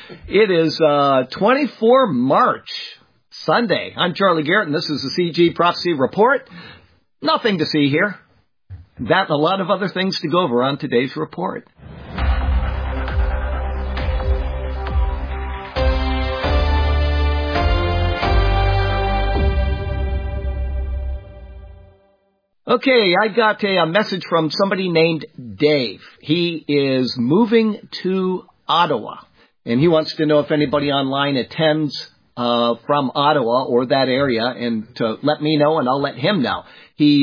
It is 24 March, Sunday. I'm Charlie Garrett, and this is the CG Prophecy Report. Nothing to see here. That and a lot of other things to go over on today's report. Okay, I got a message from somebody named Dave. He is moving to Ottawa, and he wants to know if anybody online attends from Ottawa or that area, and to let me know, and I'll let him know. He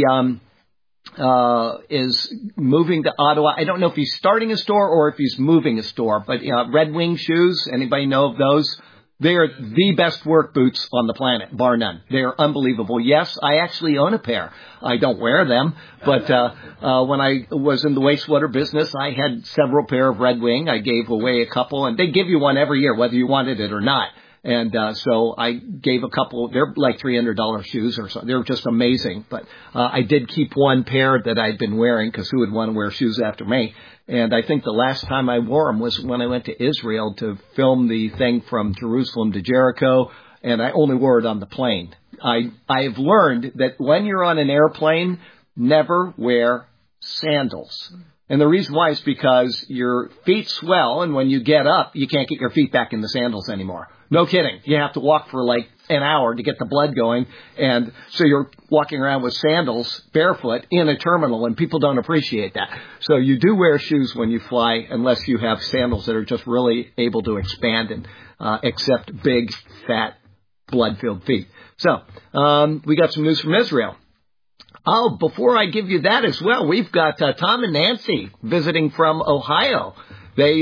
is moving to Ottawa. I don't know if he's starting a store or if he's moving a store, but Red Wing shoes, anybody know of those? They are the best work boots on the planet, bar none. They are unbelievable. Yes, I actually own a pair. I don't wear them, but when I was in the wastewater business, I had several pair of Red Wing. I gave away a couple, and they give you one every year, whether you wanted it or not. And so I gave a couple. They're like $300 shoes or so. They're just amazing. But I did keep one pair that I'd been wearing, because who would want to wear shoes after me? And I think the last time I wore them was when I went to Israel to film the thing from Jerusalem to Jericho, and I only wore it on the plane. I've learned that when you're on an airplane, never wear sandals. And the reason why is because your feet swell, and when you get up, you can't get your feet back in the sandals anymore. No kidding. You have to walk for like an hour to get the blood going, and so you're walking around with sandals barefoot in a terminal, and people don't appreciate that. So you do wear shoes when you fly, unless you have sandals that are just really able to expand and accept big, fat, blood-filled feet. So we got some news from Israel. Oh, before I give you that as well, we've got Tom and Nancy visiting from Ohio. They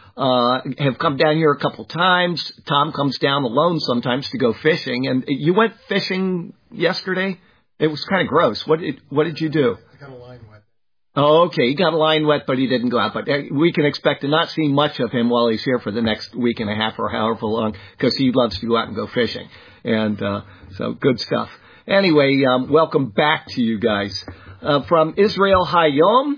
have come down here a couple times. Tom comes down alone sometimes to go fishing. And you went fishing yesterday? It was kind of gross. What did you do? I got a line wet. Oh, okay. He got a line wet, but he didn't go out. But we can expect to not see much of him while he's here for the next week and a half or however long, because he loves to go out and go fishing. And so good stuff. Anyway, welcome back to you guys. From Israel Hayom,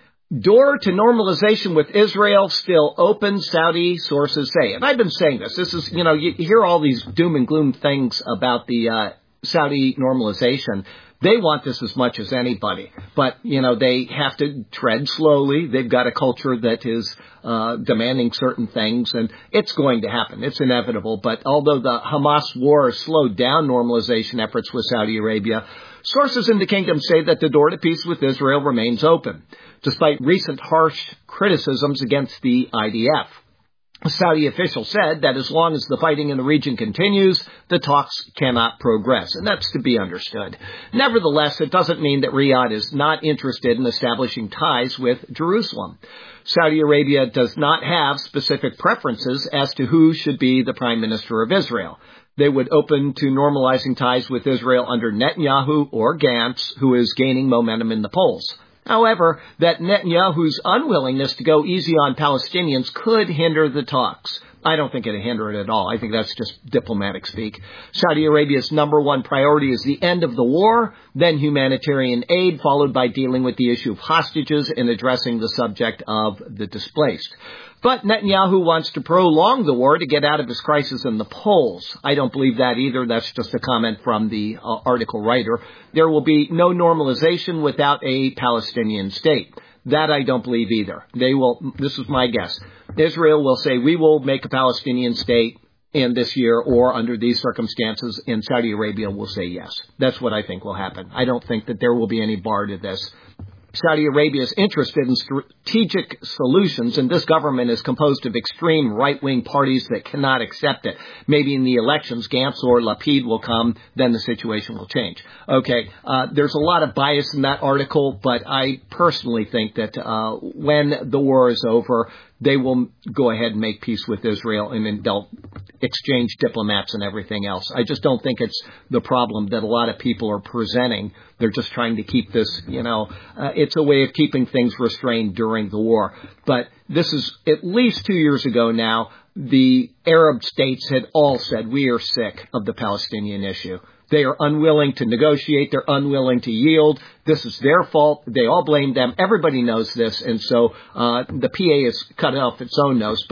door to normalization with Israel still open, Saudi sources say. And I've been saying this. This is, you hear all these doom and gloom things about the Saudi normalization. They want this as much as anybody. But, they have to tread slowly. They've got a culture that is demanding certain things, and it's going to happen. It's inevitable. But although the Hamas war has slowed down normalization efforts with Saudi Arabia, sources in the kingdom say that the door to peace with Israel remains open, despite recent harsh criticisms against the IDF. A Saudi official said that as long as the fighting in the region continues, the talks cannot progress, and that's to be understood. Nevertheless, it doesn't mean that Riyadh is not interested in establishing ties with Jerusalem. Saudi Arabia does not have specific preferences as to who should be the Prime Minister of Israel. They would open to normalizing ties with Israel under Netanyahu or Gantz, who is gaining momentum in the polls. However, that Netanyahu's unwillingness to go easy on Palestinians could hinder the talks. I don't think it'll hinder it at all. I think that's just diplomatic speak. Saudi Arabia's number one priority is the end of the war, then humanitarian aid, followed by dealing with the issue of hostages and addressing the subject of the displaced. But Netanyahu wants to prolong the war to get out of his crisis in the polls. I don't believe that either. That's just a comment from the article writer. There will be no normalization without a Palestinian state. That I don't believe either. They will. This is my guess. Israel will say, we will make a Palestinian state in this year or under these circumstances, and Saudi Arabia will say yes. That's what I think will happen. I don't think that there will be any bar to this. Saudi Arabia is interested in strategic solutions, and this government is composed of extreme right-wing parties that cannot accept it. Maybe in the elections, Gantz or Lapid will come, then the situation will change. Okay, there's a lot of bias in that article, but I personally think that when the war is over, they will go ahead and make peace with Israel, and then they'll exchange diplomats and everything else. I just don't think it's the problem that a lot of people are presenting. They're just trying to keep this, it's a way of keeping things restrained during the war. But this is at least 2 years ago now. The Arab states had all said, we are sick of the Palestinian issue. They are unwilling to negotiate. They're unwilling to yield. This is their fault. They all blame them. Everybody knows this. And so the PA is cut off its own nose. But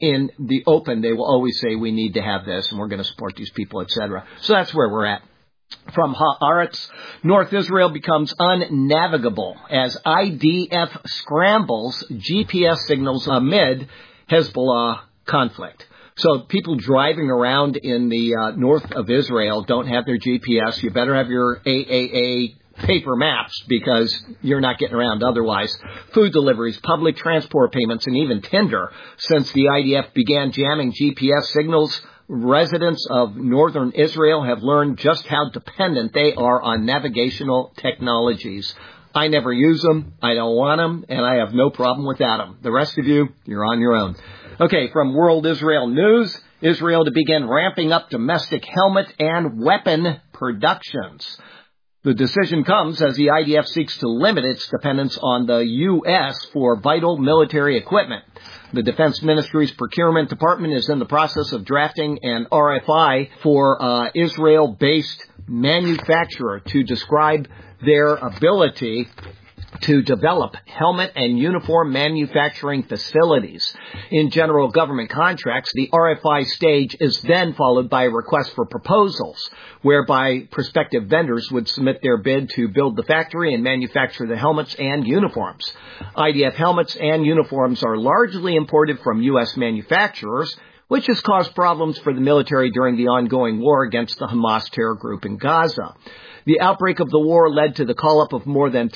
in the open, they will always say, we need to have this, and we're going to support these people, etc. So that's where we're at. From Haaretz, North Israel becomes unnavigable as IDF scrambles GPS signals amid Hezbollah conflict. So people driving around in the north of Israel don't have their GPS. You better have your AAA paper maps because you're not getting around otherwise. Food deliveries, public transport payments, and even Tinder. Since the IDF began jamming GPS signals, residents of northern Israel have learned just how dependent they are on navigational technologies. I never use them, I don't want them, and I have no problem without them. The rest of you, you're on your own. Okay, from World Israel News, Israel to begin ramping up domestic helmet and weapon productions. The decision comes as the IDF seeks to limit its dependence on the U.S. for vital military equipment. The Defense Ministry's procurement department is in the process of drafting an RFI for Israel-based manufacturer to describe their ability to develop helmet and uniform manufacturing facilities. In general government contracts, the RFI stage is then followed by a request for proposals, whereby prospective vendors would submit their bid to build the factory and manufacture the helmets and uniforms. IDF helmets and uniforms are largely imported from U.S. manufacturers, which has caused problems for the military during the ongoing war against the Hamas terror group in Gaza. The outbreak of the war led to the call-up of more than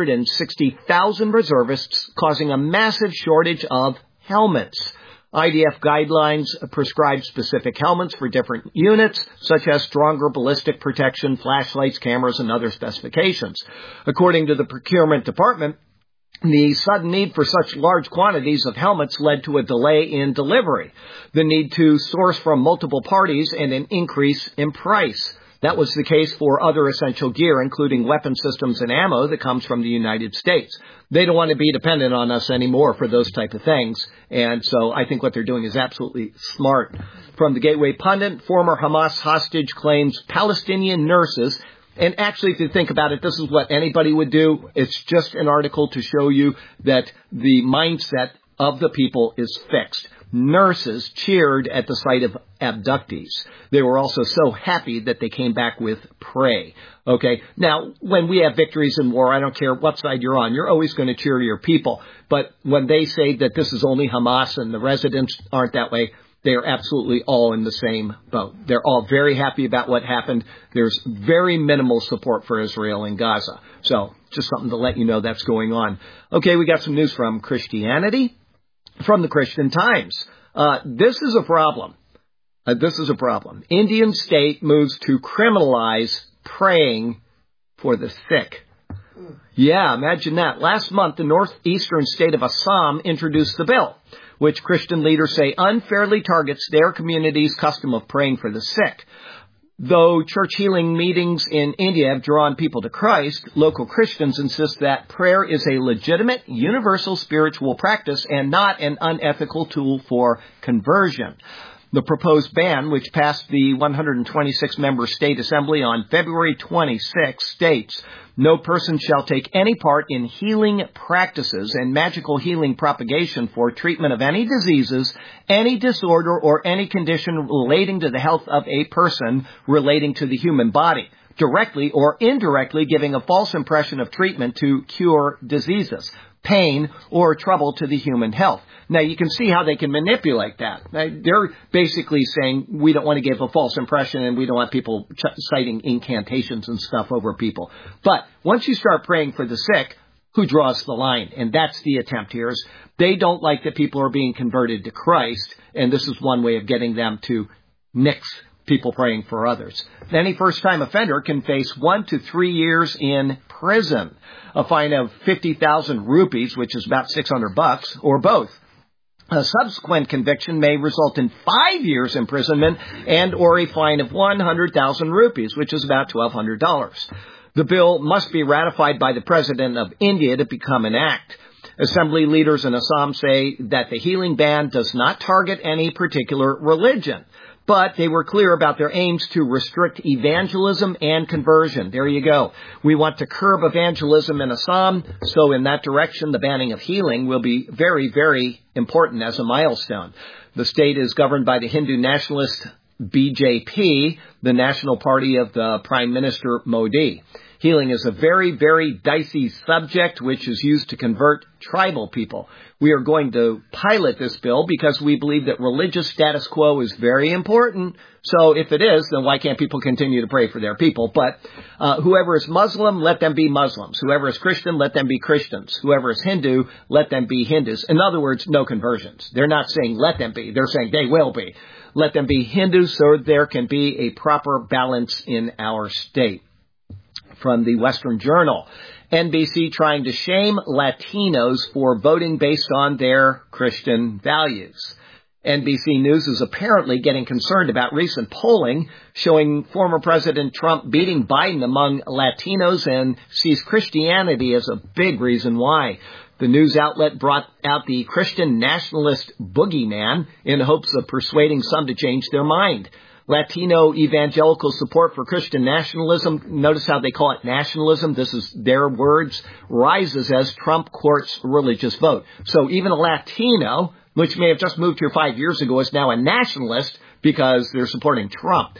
360,000 reservists, causing a massive shortage of helmets. IDF guidelines prescribe specific helmets for different units, such as stronger ballistic protection, flashlights, cameras, and other specifications. According to the procurement department, the sudden need for such large quantities of helmets led to a delay in delivery, the need to source from multiple parties, and an increase in price. That was the case for other essential gear, including weapon systems and ammo that comes from the United States. They don't want to be dependent on us anymore for those type of things. And so I think what they're doing is absolutely smart. From the Gateway Pundit, former Hamas hostage claims Palestinian nurses. And actually, if you think about it, this is what anybody would do. It's just an article to show you that the mindset of the people is fixed. Nurses cheered at the sight of abductees. They were also so happy that they came back with prey. Okay, now, when we have victories in war, I don't care what side you're on, you're always going to cheer your people. But when they say that this is only Hamas and the residents aren't that way, they are absolutely all in the same boat. They're all very happy about what happened. There's very minimal support for Israel in Gaza. So, just something to let you know that's going on. Okay, we got some news from Christianity. From the Christian Times. This is a problem. Indian state moves to criminalize praying for the sick. Yeah, imagine that. Last month, the northeastern state of Assam introduced the bill, which Christian leaders say unfairly targets their community's custom of praying for the sick. Though church healing meetings in India have drawn people to Christ, local Christians insist that prayer is a legitimate, universal spiritual practice and not an unethical tool for conversion. The proposed ban, which passed the 126-member state assembly on February 26, states, "No person shall take any part in healing practices and magical healing propagation for treatment of any diseases, any disorder, or any condition relating to the health of a person relating to the human body, directly or indirectly giving a false impression of treatment to cure diseases, pain, or trouble to the human health." Now, you can see how they can manipulate that. They're basically saying we don't want to give a false impression and we don't want people citing incantations and stuff over people. But once you start praying for the sick, who draws the line? And that's the attempt here. Is they don't like that people are being converted to Christ, and this is one way of getting them to nix people praying for others. Any first-time offender can face 1 to 3 years in prison, a fine of 50,000 rupees, which is about $600, or both. A subsequent conviction may result in 5 years imprisonment and or a fine of 100,000 rupees, which is about $1,200. The bill must be ratified by the President of India to become an act. Assembly leaders in Assam say that the healing ban does not target any particular religion. But they were clear about their aims to restrict evangelism and conversion. There you go. We want to curb evangelism in Assam, so in that direction, the banning of healing will be very, very important as a milestone. The state is governed by the Hindu nationalist BJP, the national party of the Prime Minister Modi. Healing is a very, very dicey subject which is used to convert tribal people. We are going to pilot this bill because we believe that religious status quo is very important. So if it is, then why can't people continue to pray for their people? But whoever is Muslim, let them be Muslims. Whoever is Christian, let them be Christians. Whoever is Hindu, let them be Hindus. In other words, no conversions. They're not saying let them be. They're saying they will be. Let them be Hindus so there can be a proper balance in our state. From the Western Journal, NBC trying to shame Latinos for voting based on their Christian values. NBC News is apparently getting concerned about recent polling showing former President Trump beating Biden among Latinos and sees Christianity as a big reason why. The news outlet brought out the Christian nationalist boogeyman in hopes of persuading some to change their mind. Latino evangelical support for Christian nationalism, notice how they call it nationalism, this is their words, rises as Trump courts religious vote. So even a Latino, which may have just moved here 5 years ago, is now a nationalist because they're supporting Trump.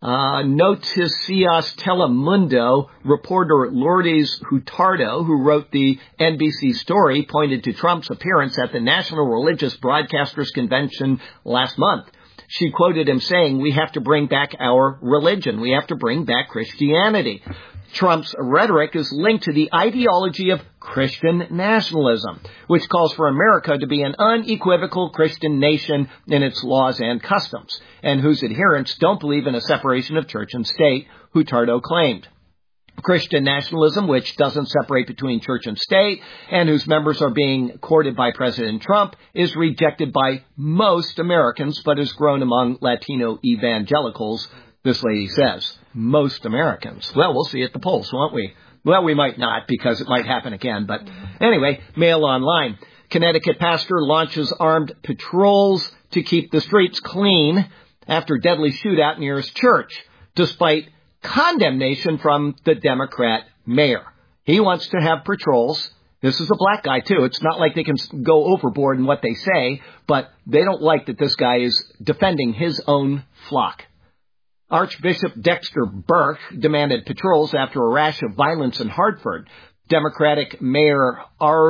Noticias Telemundo reporter Lourdes Hurtado, who wrote the NBC story, pointed to Trump's appearance at the National Religious Broadcasters Convention last month. She quoted him saying, "We have to bring back our religion. We have to bring back Christianity." Trump's rhetoric is linked to the ideology of Christian nationalism, which calls for America to be an unequivocal Christian nation in its laws and customs, and whose adherents don't believe in a separation of church and state, Hurtado claimed. Christian nationalism, which doesn't separate between church and state, and whose members are being courted by President Trump, is rejected by most Americans, but has grown among Latino evangelicals, this lady says. Most Americans. Well, we'll see at the polls, won't we? Well, we might not, because it might happen again. But anyway, Mail Online. Connecticut pastor launches armed patrols to keep the streets clean after deadly shootout near his church, despite condemnation from the Democrat mayor. He wants to have patrols. This is a black guy, too. It's not like they can go overboard in what they say, but they don't like that this guy is defending his own flock. Archbishop Dexter Burke demanded patrols after a rash of violence in Hartford. Democratic Mayor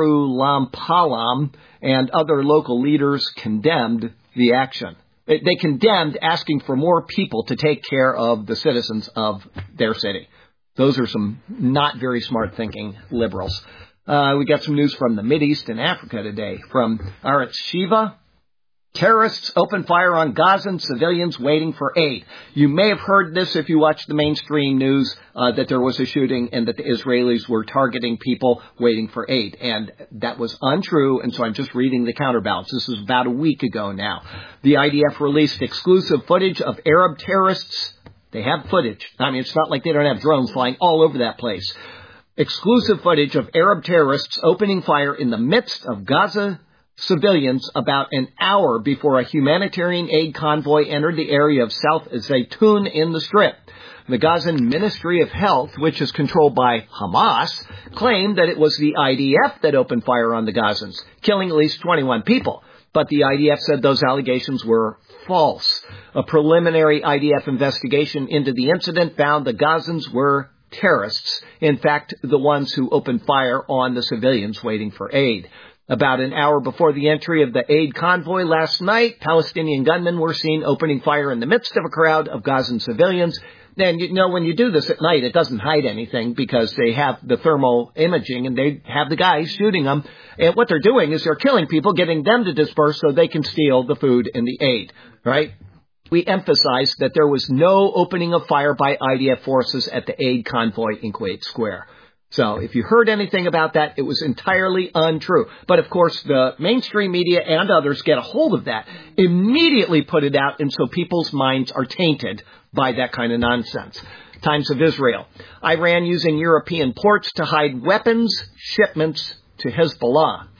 Arulampalam and other local leaders condemned the action. They condemned asking for more people to take care of the citizens of their city. Those are some not very smart thinking liberals. We got some news from the Mideast and Africa today. From Aretz Shiva, terrorists open fire on Gazan civilians waiting for aid. You may have heard this if you watch the mainstream news, that there was a shooting and that the Israelis were targeting people waiting for aid. And that was untrue, and so I'm just reading the counterbalance. This is about a week ago now. The IDF released exclusive footage of Arab terrorists. They have footage. I mean, it's not like they don't have drones flying all over that place. Exclusive footage of Arab terrorists opening fire in the midst of Gaza civilians about an hour before a humanitarian aid convoy entered the area of South Zaytun in the Strip. The Gazan Ministry of Health, which is controlled by Hamas, claimed that it was the IDF that opened fire on the Gazans, killing at least 21 people. But the IDF said those allegations were false. A preliminary IDF investigation into the incident found the Gazans were terrorists. In fact, the ones who opened fire on the civilians waiting for aid. About an hour before the entry of the aid convoy last night, Palestinian gunmen were seen opening fire in the midst of a crowd of Gazan civilians. And, you know, when you do this at night, it doesn't hide anything because they have the thermal imaging and they have the guys shooting them. And what they're doing is they're killing people, getting them to disperse so they can steal the food and the aid, right? We emphasize that there was no opening of fire by IDF forces at the aid convoy in Kuwait Square. So if you heard anything about that, it was entirely untrue. But, of course, the mainstream media and others get a hold of that, immediately put it out, and so people's minds are tainted by that kind of nonsense. Times of Israel. Iran using European ports to hide weapons shipments to Hezbollah.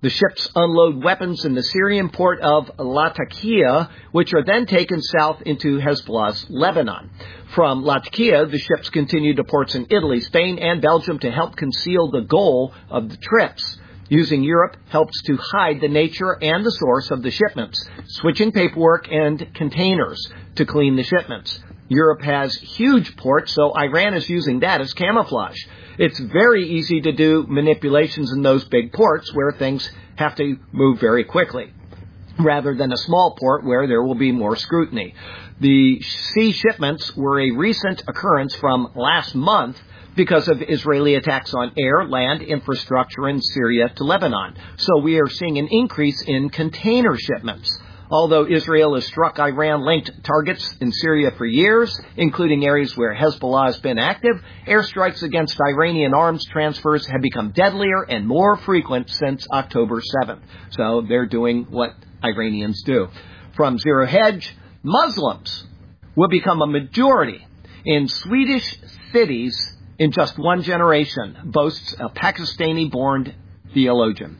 The ships unload weapons in the Syrian port of Latakia, which are then taken south into Hezbollah's Lebanon. From Latakia, the ships continue to ports in Italy, Spain, and Belgium to help conceal the goal of the trips. Using Europe helps to hide the nature and the source of the shipments, switching paperwork and containers to clean the shipments. Europe has huge ports, so Iran is using that as camouflage. It's very easy to do manipulations in those big ports where things have to move very quickly, rather than a small port where there will be more scrutiny. The sea shipments were a recent occurrence from last month because of Israeli attacks on air, land, infrastructure in Syria to Lebanon. So we are seeing an increase in container shipments. Although Israel has struck Iran-linked targets in Syria for years, including areas where Hezbollah has been active, airstrikes against Iranian arms transfers have become deadlier and more frequent since October 7th. So they're doing what Iranians do. From Zero Hedge, Muslims will become a majority in Swedish cities in just one generation, boasts a Pakistani-born theologian.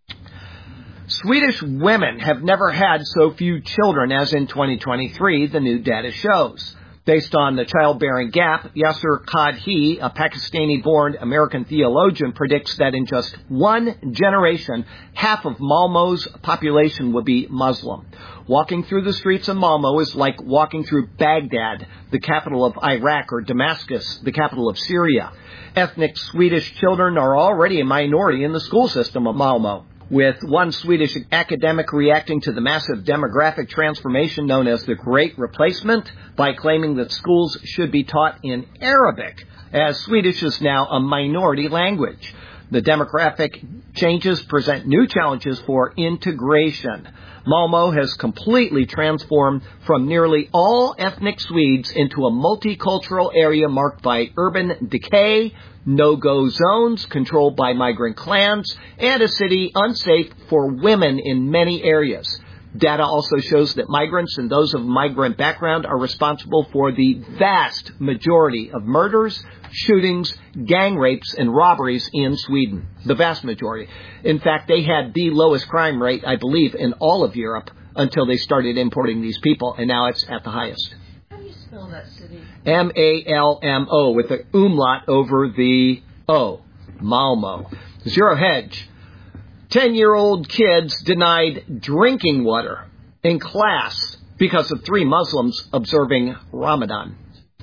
Swedish women have never had so few children as in 2023, the new data shows. Based on the childbearing gap, Yasser Qadhi, a Pakistani-born American theologian, predicts that in just one generation, half of Malmo's population will be Muslim. Walking through the streets of Malmo is like walking through Baghdad, the capital of Iraq, or Damascus, the capital of Syria. Ethnic Swedish children are already a minority in the school system of Malmo, with one Swedish academic reacting to the massive demographic transformation known as the Great Replacement by claiming that schools should be taught in Arabic, as Swedish is now a minority language. The demographic changes present new challenges for integration. Malmo has completely transformed from nearly all ethnic Swedes into a multicultural area marked by urban decay, no-go zones controlled by migrant clans, and a city unsafe for women in many areas. Data also shows that migrants and those of migrant background are responsible for the vast majority of murders, shootings, gang rapes, and robberies in Sweden. The vast majority. In fact, they had the lowest crime rate, I believe, in all of Europe until they started importing these people, and now it's at the highest. How do you spell that city? Malmo, with the umlaut over the O. Malmo. Zero Hedge. 10-year-old kids denied drinking water in class because of 3 Muslims observing Ramadan.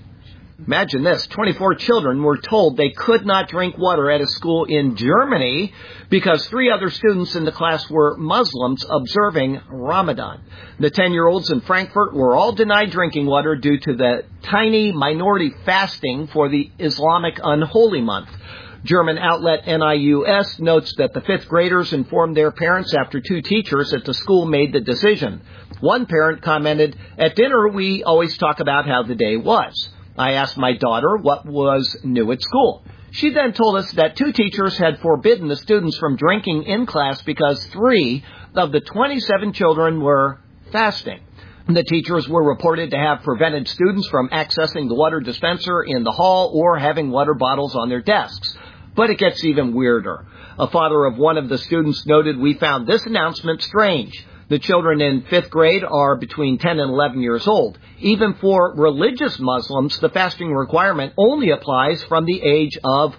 Imagine this. 24 children were told they could not drink water at a school in Germany because 3 other students in the class were Muslims observing Ramadan. The 10-year-olds in Frankfurt were all denied drinking water due to the tiny minority fasting for the Islamic unholy month. German outlet NIUS notes that the 5th graders informed their parents after 2 teachers at the school made the decision. One parent commented, "At dinner, we always talk about how the day was. I asked my daughter what was new at school. She then told us that 2 teachers had forbidden the students from drinking in class because 3 of the 27 children were fasting. The teachers were reported to have prevented students from accessing the water dispenser in the hall or having water bottles on their desks." But it gets even weirder. A father of one of the students noted, "We found this announcement strange. The children in 5th grade are between 10 and 11 years old. Even for religious Muslims, the fasting requirement only applies from the age of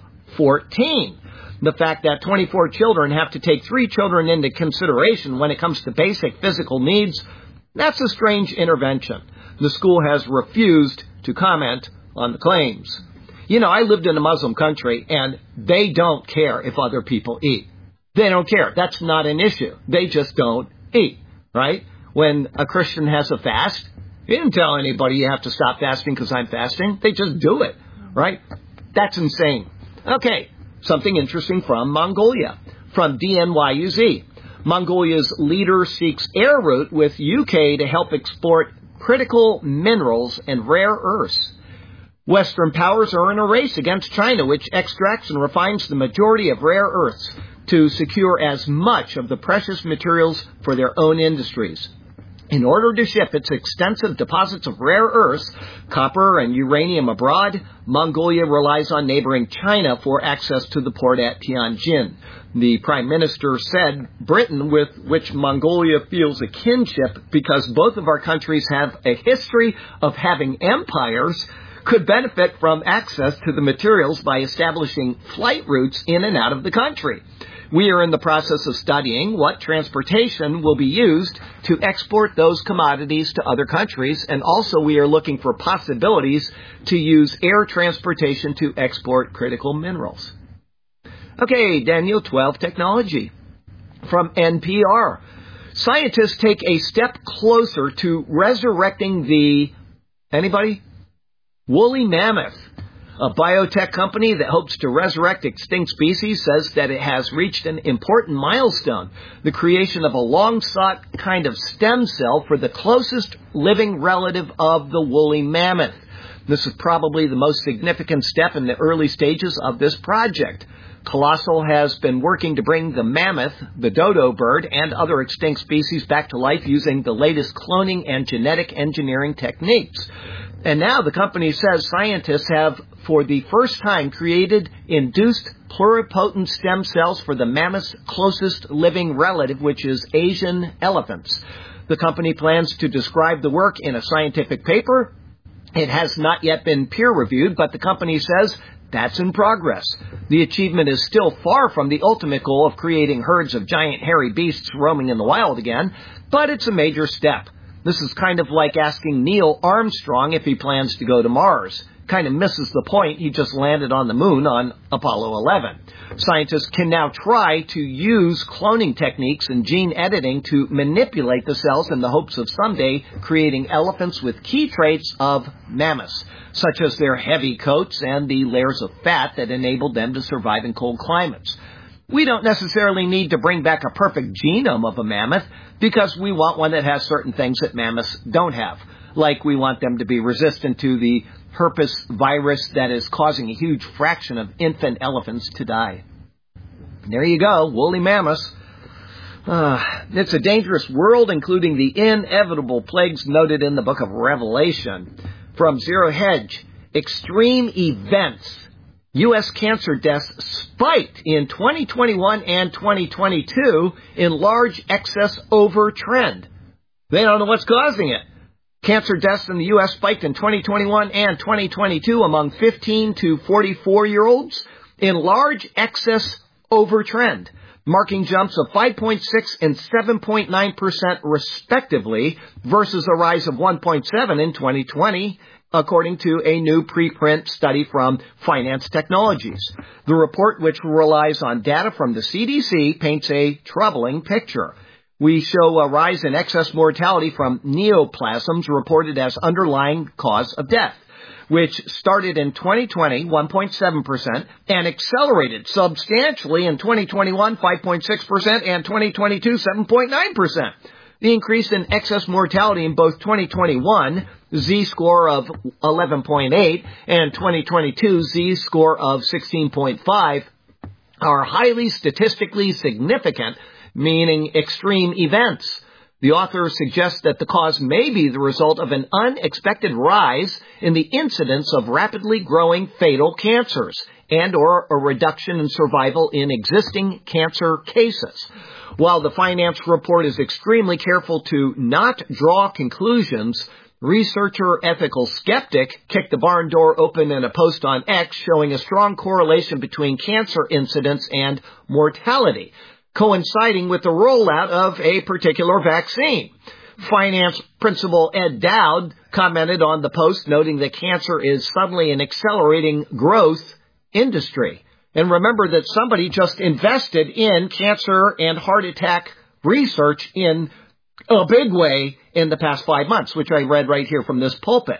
14. The fact that 24 children have to take 3 children into consideration when it comes to basic physical needs, that's a strange intervention." The school has refused to comment on the claims. You know, I lived in a Muslim country, and they don't care if other people eat. They don't care. That's not an issue. They just don't eat, right? When a Christian has a fast, he didn't tell anybody you have to stop fasting because I'm fasting. They just do it, right? That's insane. Okay, something interesting from Mongolia, from DNYUZ. Mongolia's leader seeks air route with UK to help export critical minerals and rare earths. Western powers are in a race against China, which extracts and refines the majority of rare earths to secure as much of the precious materials for their own industries. In order to ship its extensive deposits of rare earths, copper and uranium abroad, Mongolia relies on neighboring China for access to the port at Tianjin. The Prime Minister said Britain, with which Mongolia feels a kinship because both of our countries have a history of having empires, could benefit from access to the materials by establishing flight routes in and out of the country. We are in the process of studying what transportation will be used to export those commodities to other countries, and also we are looking for possibilities to use air transportation to export critical minerals. Okay, Daniel 12 Technology from NPR. Scientists take a step closer to resurrecting the, anybody? Woolly mammoth. A biotech company that hopes to resurrect extinct species says that it has reached an important milestone, the creation of a long-sought kind of stem cell for the closest living relative of the woolly mammoth. This is probably the most significant step in the early stages of this project. Colossal has been working to bring the mammoth, the dodo bird, and other extinct species back to life using the latest cloning and genetic engineering techniques. And now the company says scientists have, for the first time, created induced pluripotent stem cells for the mammoth's closest living relative, which is Asian elephants. The company plans to describe the work in a scientific paper. It has not yet been peer-reviewed, but the company says that's in progress. The achievement is still far from the ultimate goal of creating herds of giant hairy beasts roaming in the wild again, but it's a major step. This is kind of like asking Neil Armstrong if he plans to go to Mars. Kind of misses the point. He just landed on the moon on Apollo 11. Scientists can now try to use cloning techniques and gene editing to manipulate the cells in the hopes of someday creating elephants with key traits of mammoths, such as their heavy coats and the layers of fat that enabled them to survive in cold climates. We don't necessarily need to bring back a perfect genome of a mammoth because we want one that has certain things that mammoths don't have. Like we want them to be resistant to the herpes virus that is causing a huge fraction of infant elephants to die. There you go, woolly mammoths. It's a dangerous world, including the inevitable plagues noted in the book of Revelation. From Zero Hedge, extreme events. U.S. cancer deaths spiked in 2021 and 2022 in large excess over trend. They don't know what's causing it. Cancer deaths in the U.S. spiked in 2021 and 2022 among 15 to 44-year-olds in large excess over trend, marking jumps of 5.6 and 7.9% respectively versus a rise of 1.7 in 2020, according to a new preprint study from Finance Technologies. The report, which relies on data from the CDC, paints a troubling picture. We show a rise in excess mortality from neoplasms reported as underlying cause of death, which started in 2020, 1.7%, and accelerated substantially in 2021, 5.6%, and 2022, 7.9%. The increase in excess mortality in both 2021, Z-score of 11.8, and 2022, Z-score of 16.5, are highly statistically significant, meaning extreme events. The author suggests that the cause may be the result of an unexpected rise in the incidence of rapidly growing fatal cancers and or a reduction in survival in existing cancer cases. While the finance report is extremely careful to not draw conclusions, researcher Ethical Skeptic kicked the barn door open in a post on X showing a strong correlation between cancer incidence and mortality, coinciding with the rollout of a particular vaccine. Finance principal Ed Dowd commented on the post, noting that cancer is suddenly an accelerating growth industry. And remember that somebody just invested in cancer and heart attack research in a big way in the past 5 months, which I read right here from this pulpit.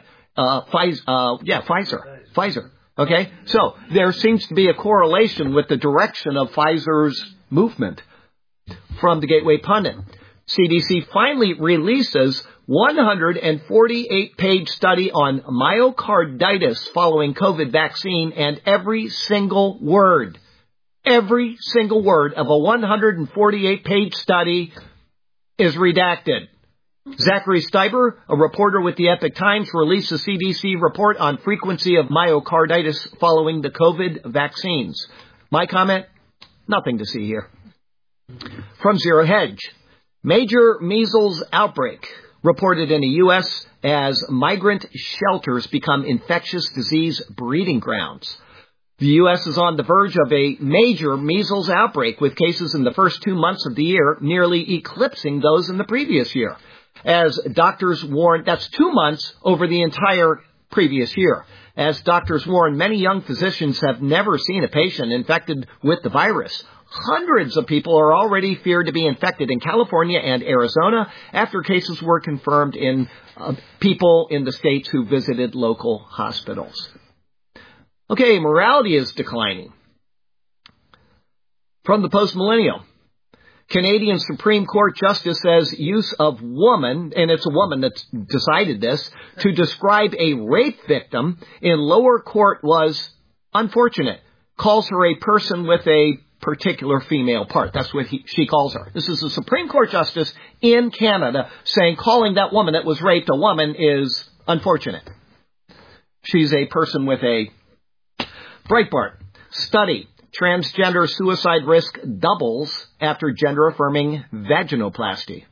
Pfizer. Okay? So there seems to be a correlation with the direction of Pfizer's movement. From the Gateway Pundit, CDC finally releases 148-page study on myocarditis following COVID vaccine, and every single word of a 148-page study is redacted. Zachary Steiber, a reporter with the Epoch Times, released a CDC report on frequency of myocarditis following the COVID vaccines. My comment? Nothing to see here. From Zero Hedge, major measles outbreak reported in the U.S. as migrant shelters become infectious disease breeding grounds. The U.S. is on the verge of a major measles outbreak, with cases in the first 2 months of the year nearly eclipsing those in the previous year. As doctors warn, that's 2 months over the entire previous year. As doctors warn, many young physicians have never seen a patient infected with the virus. Hundreds of people are already feared to be infected in California and Arizona after cases were confirmed in people in the states who visited local hospitals. Okay, morality is declining. From the Post-Millennial, Canadian Supreme Court Justice says use of woman, and it's a woman that's decided this, to describe a rape victim in lower court was unfortunate. Calls her a person with a particular female part. That's what she calls her. This is a Supreme Court Justice in Canada saying calling that woman that was raped a woman is unfortunate. She's a person with a Breitbart. Study. Transgender suicide risk doubles after gender-affirming vaginoplasty.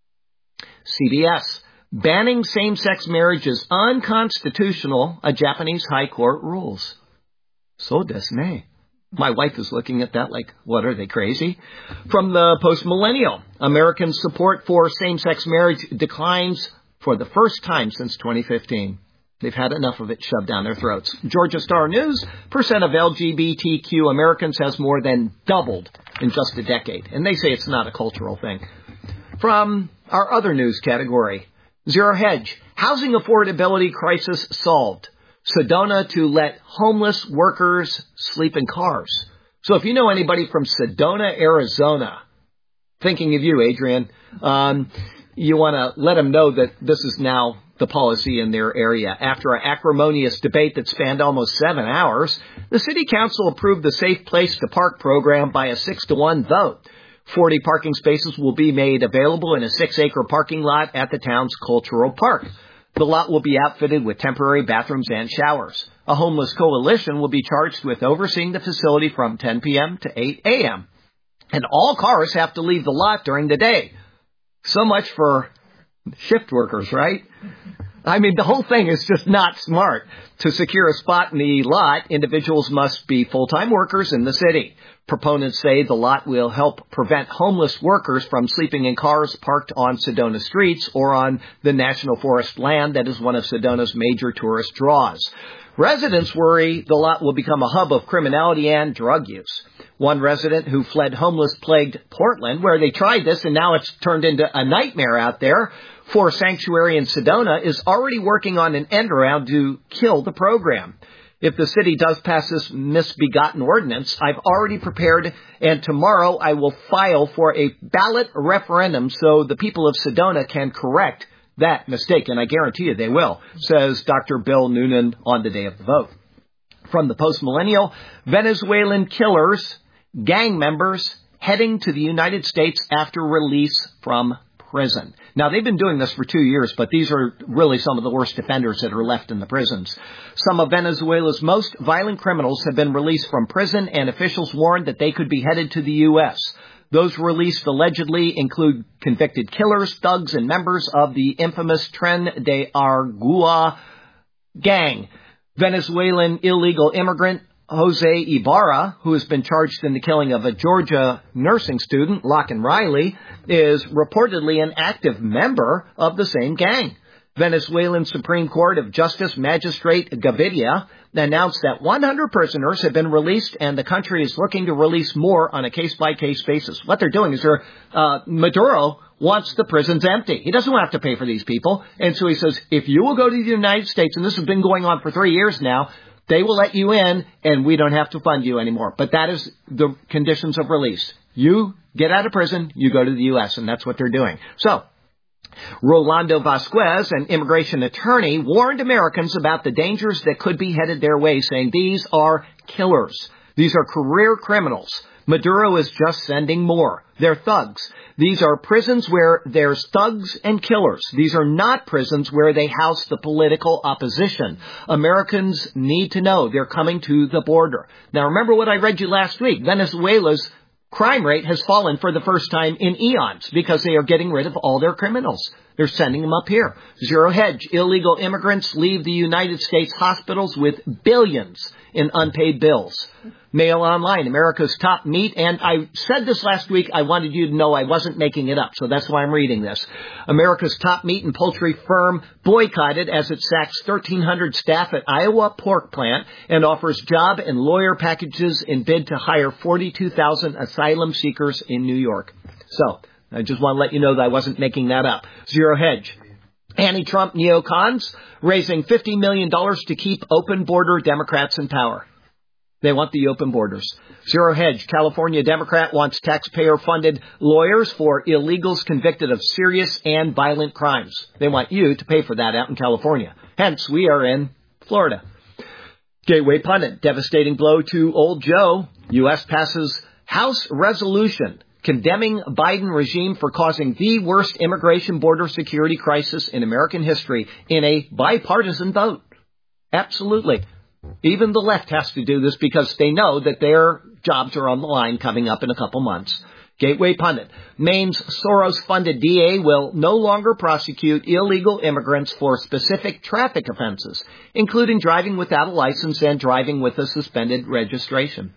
CBS. Banning same-sex marriage is unconstitutional, a Japanese high court rules. So desu ne. My wife is looking at that like, what, are they crazy? From the Post-Millennial. American support for same-sex marriage declines for the first time since 2015. They've had enough of it shoved down their throats. Georgia Star News, percent of LGBTQ Americans has more than doubled in just a decade. And they say it's not a cultural thing. From our other news category, Zero Hedge, housing affordability crisis solved. Sedona to let homeless workers sleep in cars. So if you know anybody from Sedona, Arizona, thinking of you, Adrian, you want to let them know that this is now the policy in their area. After an acrimonious debate that spanned almost 7 hours, the city council approved the Safe Place to Park program by a 6-1 vote. 40 parking spaces will be made available in a 6-acre parking lot at the town's cultural park. The lot will be outfitted with temporary bathrooms and showers. A homeless coalition will be charged with overseeing the facility from 10 p.m. to 8 a.m. And all cars have to leave the lot during the day. So much for shift workers, right? I mean, the whole thing is just not smart. To secure a spot in the lot, individuals must be full-time workers in the city. Proponents say the lot will help prevent homeless workers from sleeping in cars parked on Sedona streets or on the National Forest land that is one of Sedona's major tourist draws. Residents worry the lot will become a hub of criminality and drug use. One resident who fled homeless-plagued Portland, where they tried this and now it's turned into a nightmare out there for sanctuary in Sedona, is already working on an end around to kill the program. If the city does pass this misbegotten ordinance, I've already prepared, and tomorrow I will file for a ballot referendum so the people of Sedona can correct that mistake, and I guarantee you they will, says Dr. Bill Noonan on the day of the vote. From the Post-Millennial, Venezuelan killers, gang members heading to the United States after release from prison. Now, they've been doing this for 2 years, but these are really some of the worst offenders that are left in the prisons. Some of Venezuela's most violent criminals have been released from prison, and officials warned that they could be headed to the U.S. Those released allegedly include convicted killers, thugs, and members of the infamous Tren de Aragua gang. Venezuelan illegal immigrant Jose Ibarra, who has been charged in the killing of a Georgia nursing student, Locken Riley, is reportedly an active member of the same gang. Venezuelan Supreme Court of Justice Magistrate Gaviria announced that 100 prisoners have been released, and the country is looking to release more on a case-by-case basis. What they're doing is Maduro wants the prisons empty. He doesn't want to have to pay for these people. And so he says, if you will go to the United States, and this has been going on for 3 years now, they will let you in, and we don't have to fund you anymore. But that is the conditions of release. You get out of prison, you go to the U.S., and that's what they're doing. So, Rolando Vasquez, an immigration attorney, warned Americans about the dangers that could be headed their way, saying these are killers. These are career criminals. Maduro is just sending more. They're thugs. These are prisons where there's thugs and killers. These are not prisons where they house the political opposition. Americans need to know they're coming to the border. Now, remember what I read you last week. Venezuela's crime rate has fallen for the first time in eons because they are getting rid of all their criminals. They're sending them up here. Zero Hedge. Illegal immigrants leave the United States hospitals with billions in unpaid bills. Mail Online, America's top meat, and I said this last week, I wanted you to know I wasn't making it up, so that's why I'm reading this. America's top meat and poultry firm boycotted as it sacks 1,300 staff at Iowa pork plant and offers job and lawyer packages in bid to hire 42,000 asylum seekers in New York. So, I just want to let you know that I wasn't making that up. Zero Hedge. Anti-Trump neocons raising $50 million to keep open border Democrats in power. They want the open borders. Zero Hedge. California Democrat wants taxpayer-funded lawyers for illegals convicted of serious and violent crimes. They want you to pay for that out in California. Hence, we are in Florida. Gateway Pundit. Devastating blow to old Joe. U.S. passes House resolution condemning Biden regime for causing the worst immigration border security crisis in American history in a bipartisan vote. Absolutely. Even the left has to do this because they know that their jobs are on the line coming up in a couple months. Gateway Pundit. Maine's Soros-funded DA will no longer prosecute illegal immigrants for specific traffic offenses, including driving without a license and driving with a suspended registration.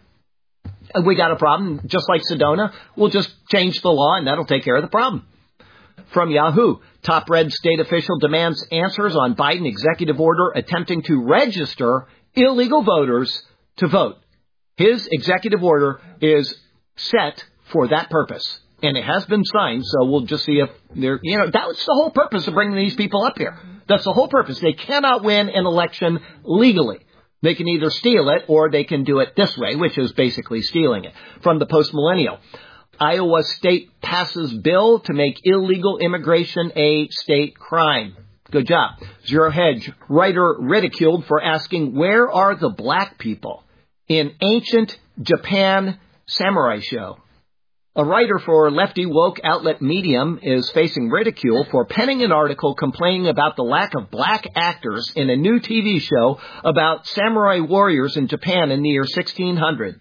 We got a problem, just like Sedona. We'll just change the law, and that'll take care of the problem. From Yahoo, top red state official demands answers on Biden executive order attempting to register illegal voters to vote. His executive order is set for that purpose, and it has been signed, so we'll just see if they're, that's the whole purpose of bringing these people up here. That's the whole purpose. They cannot win an election legally. They can either steal it or they can do it this way, which is basically stealing it. From the Post-Millennial, Iowa state passes bill to make illegal immigration a state crime. Good job. Zero Hedge, writer ridiculed for asking, where are the black people in ancient Japan samurai show? A writer for lefty woke outlet Medium is facing ridicule for penning an article complaining about the lack of black actors in a new TV show about samurai warriors in Japan in the year 1600.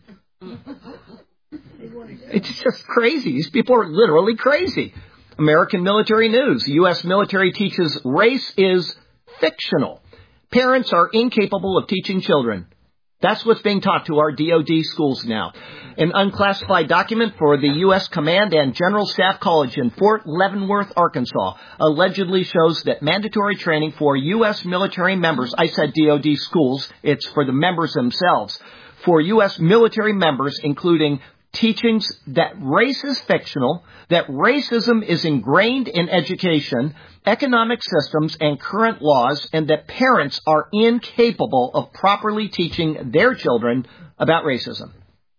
It's just crazy. These people are literally crazy. American Military News. U.S. military teaches race is fictional. Parents are incapable of teaching children. That's what's being taught to our DoD schools now. An unclassified document for the U.S. Command and General Staff College in Fort Leavenworth, Arkansas, allegedly shows that mandatory training for U.S. military members, I said DoD schools, it's for the members themselves, for U.S. military members, including teachings that race is fictional, that racism is ingrained in education, economic systems, and current laws, and that parents are incapable of properly teaching their children about racism.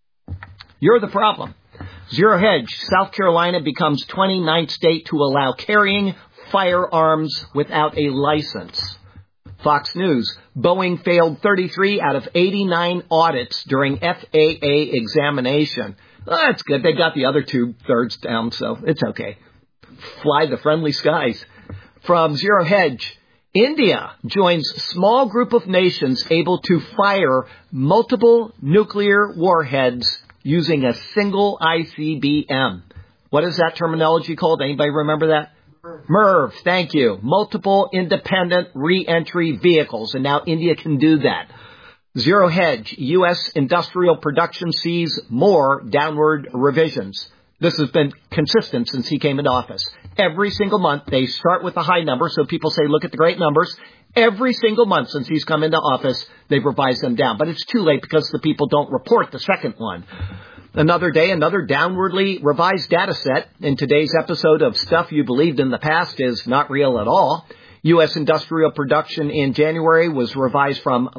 You're the problem. Zero Hedge. South Carolina becomes 29th state to allow carrying firearms without a license. Fox News. Boeing failed 33 out of 89 audits during FAA examination. Well, that's good. They got the other 2/3 down, so it's okay. Fly the friendly skies. From Zero Hedge. India joins small group of nations able to fire multiple nuclear warheads using a single ICBM. What is that terminology called? Anybody remember that? MIRV, thank you. Multiple independent re-entry vehicles, and now India can do that. Zero Hedge, U.S. industrial production sees more downward revisions. This has been consistent since he came into office. Every single month, they start with a high number, so people say, look at the great numbers. Every single month since he's come into office, they've revised them down. But it's too late because the people don't report the second one. Another day, another downwardly revised data set. In today's episode of Stuff You Believed in the Past is Not Real at All. U.S. industrial production in January was revised from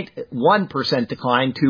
0.1% decline to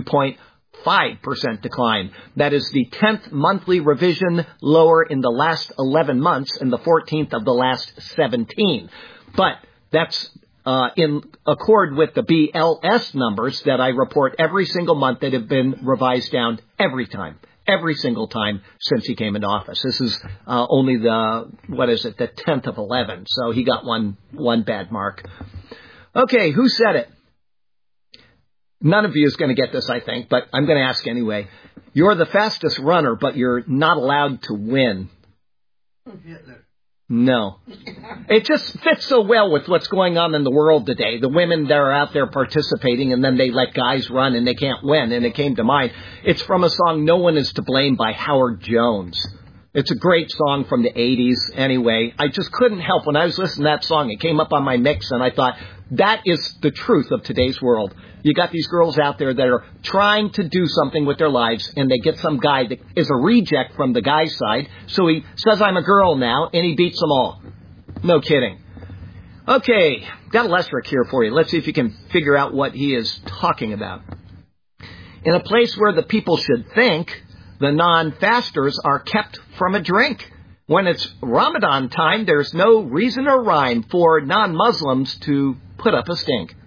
0.5% decline. That is the 10th monthly revision lower in the last 11 months and the 14th of the last 17. But that's in accord with the BLS numbers that I report every single month that have been revised down every time. every single time since he came into office. This is only the 10th of 11. So he got one bad mark. Okay, who said it? None of you is going to get this, I think, but I'm going to ask anyway. You're the fastest runner, but you're not allowed to win. Hitler. No. It just fits so well with what's going on in the world today. The women that are out there participating, and then they let guys run and they can't win. And it came to mind. It's from a song, No One Is to Blame, by Howard Jones. It's a great song from the 80s anyway. I just couldn't help when I was listening to that song. It came up on my mix, and I thought, that is the truth of today's world. You got these girls out there that are trying to do something with their lives, and they get some guy that is a reject from the guy's side. So he says, I'm a girl now, and he beats them all. No kidding. Okay, got a Lesrick here for you. Let's see if you can figure out what he is talking about. In a place where the people should think, the non-fasters are kept from a drink. When it's Ramadan time, there's no reason or rhyme for non-Muslims to put up a stink.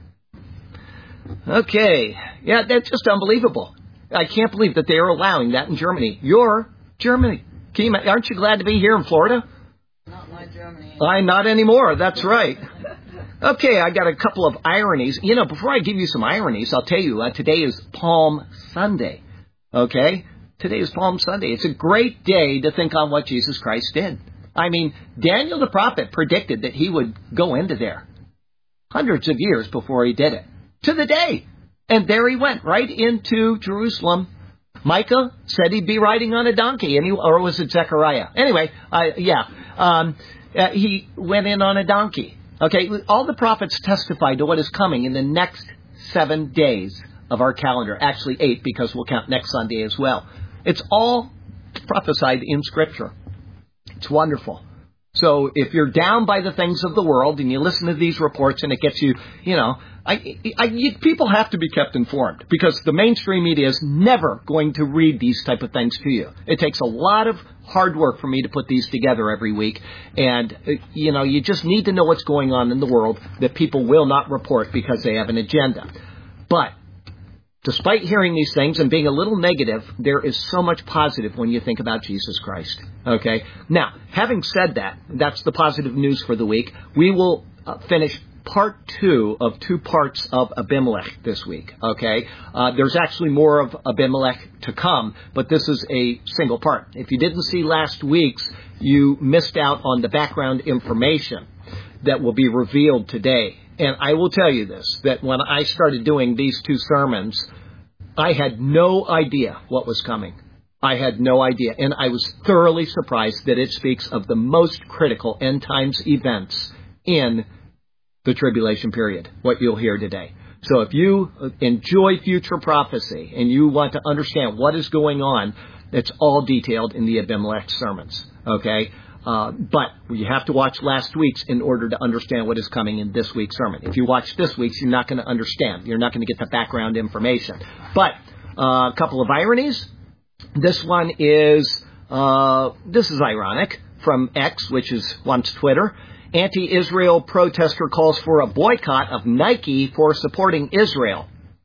Okay. Yeah, that's just unbelievable. I can't believe that they are allowing that in Germany. You're Germany. Aren't you glad to be here in Florida? Not my Germany. I'm not anymore. That's right. Okay, I got a couple of ironies. You know, before I give you some ironies, I'll tell you, today is Palm Sunday. Okay? Today is Palm Sunday. It's a great day to think on what Jesus Christ did. I mean, Daniel the prophet predicted that he would go into there hundreds of years before he did it. To the day. And there he went, right into Jerusalem. Micah said he'd be riding on a donkey, or was it Zechariah? Anyway, he went in on a donkey. Okay, all the prophets testified to what is coming in the next 7 days of our calendar. Actually 8, because we'll count next Sunday as well. It's all prophesied in Scripture. It's wonderful. So if you're down by the things of the world and you listen to these reports and it gets you, people have to be kept informed, because the mainstream media is never going to read these type of things to you. It takes a lot of hard work for me to put these together every week. And, you just need to know what's going on in the world that people will not report because they have an agenda. But despite hearing these things and being a little negative, there is so much positive when you think about Jesus Christ. Okay? Now, having said that, that's the positive news for the week. We will finish part 2 of 2 parts of Abimelech this week. Okay? There's actually more of Abimelech to come, but this is a single part. If you didn't see last week's, you missed out on the background information that will be revealed today. And I will tell you this, that when I started doing these 2 sermons, I had no idea what was coming. I had no idea. And I was thoroughly surprised that it speaks of the most critical end times events in the tribulation period, what you'll hear today. So if you enjoy future prophecy and you want to understand what is going on, it's all detailed in the Abimelech sermons. Okay? But you have to watch last week's in order to understand what is coming in this week's sermon. If you watch this week's, you're not going to understand. You're not going to get the background information. But a couple of ironies. This one is, this is ironic, from X, which is once Twitter. Anti-Israel protester calls for a boycott of Nike for supporting Israel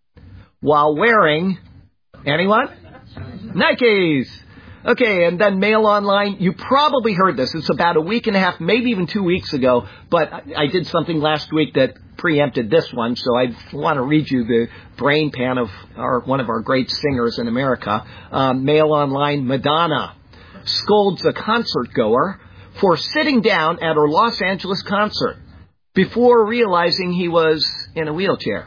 while wearing, anyone? Nikes. Okay, and then Mail Online. You probably heard this. It's about a week and a half, maybe even 2 weeks ago, but I did something last week that preempted this one, so I want to read you the brain pan of one of our great singers in America. Mail Online, Madonna scolds a concert goer for sitting down at her Los Angeles concert before realizing he was in a wheelchair.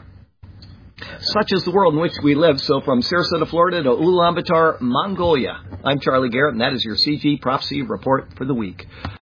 Such is the world in which we live. So from Sarasota, Florida to Ulaanbaatar, Mongolia, I'm Charlie Garrett, and that is your CG Prophecy Report for the week.